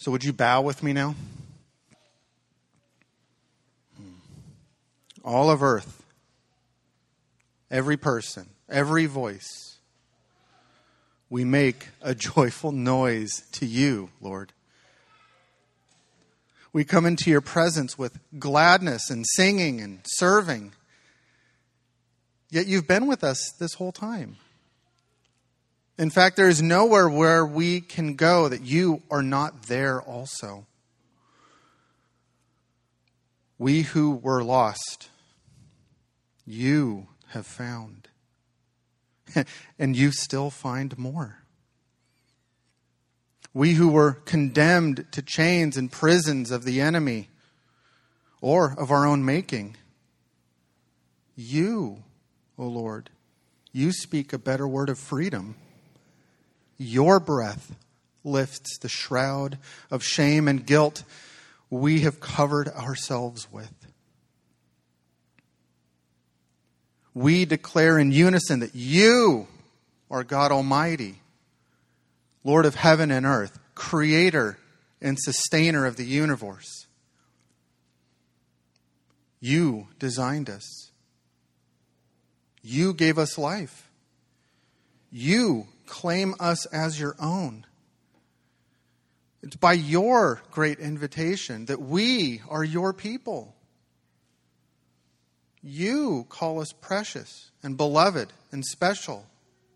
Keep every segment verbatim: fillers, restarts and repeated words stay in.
So would you bow with me now? All of earth, every person, every voice, we make a joyful noise to you, Lord. We come into your presence with gladness and singing and serving. Yet you've been with us this whole time. In fact, there is nowhere where we can go that you are not there also. We who were lost, you have found. And you still find more. We who were condemned to chains and prisons of the enemy or of our own making, you, O Lord, you speak a better word of freedom. Your breath lifts the shroud of shame and guilt we have covered ourselves with. We declare in unison that you are God Almighty, Lord of heaven and earth, creator and sustainer of the universe. You designed us. You gave us life. You claim us as your own. It's by your great invitation that we are your people. You call us precious and beloved and special.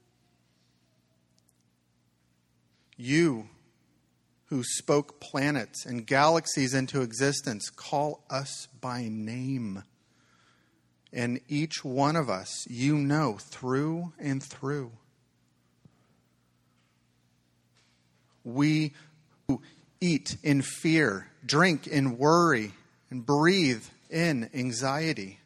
You, who spoke planets and galaxies into existence, call us by name. And each one of us, you know through and through. We who eat in fear, drink in worry, and breathe in anxiety.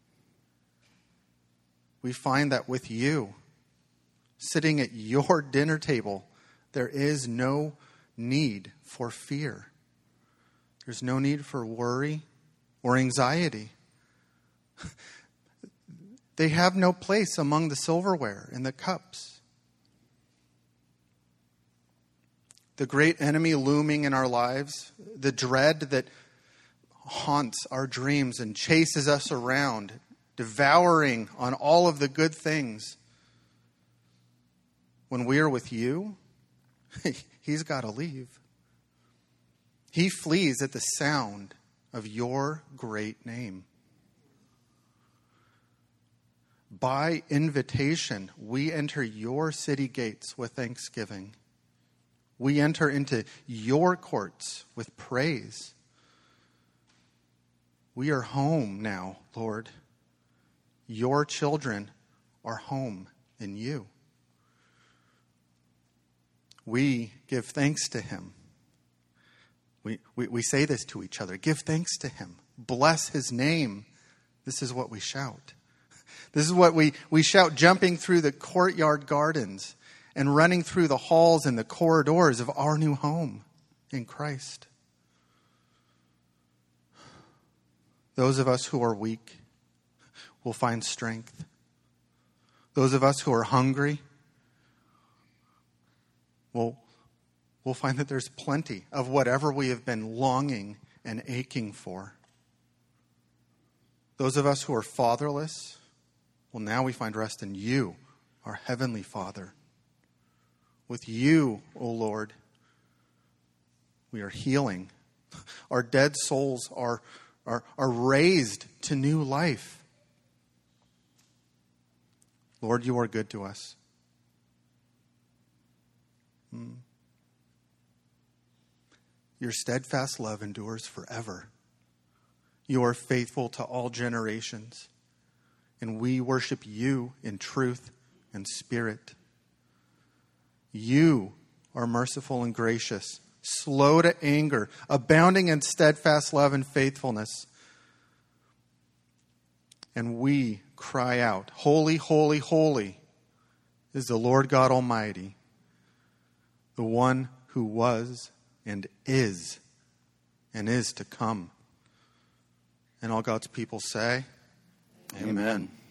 We find that with you, sitting at your dinner table, there is no need for fear. There's no need for worry or anxiety. They have no place among the silverware and the cups. The great enemy looming in our lives, the dread that haunts our dreams and chases us around, devouring on all of the good things. When we are with you, he's got to leave. He flees at the sound of your great name. By invitation, we enter your city gates with thanksgiving. We enter into your courts with praise. We are home now, Lord. Your children are home in you. We give thanks to him. We, we, we say this to each other. Give thanks to him. Bless his name. This is what we shout. This is what we, we shout jumping through the courtyard gardens and running through the halls and the corridors of our new home in Christ. Those of us who are weak will find strength. Those of us who are hungry will will find that there's plenty of whatever we have been longing and aching for. Those of us who are fatherless, well, now we find rest in you, our heavenly Father. With you, O Lord, we are healing. Our dead souls are, are, are raised to new life. Lord, you are good to us. Hmm. Your steadfast love endures forever. You are faithful to all generations. And we worship you in truth and spirit. You are merciful and gracious, slow to anger, abounding in steadfast love and faithfulness. And we cry out, holy, holy, holy is the Lord God Almighty, the one who was and is and is to come. And all God's people say, Amen. Amen.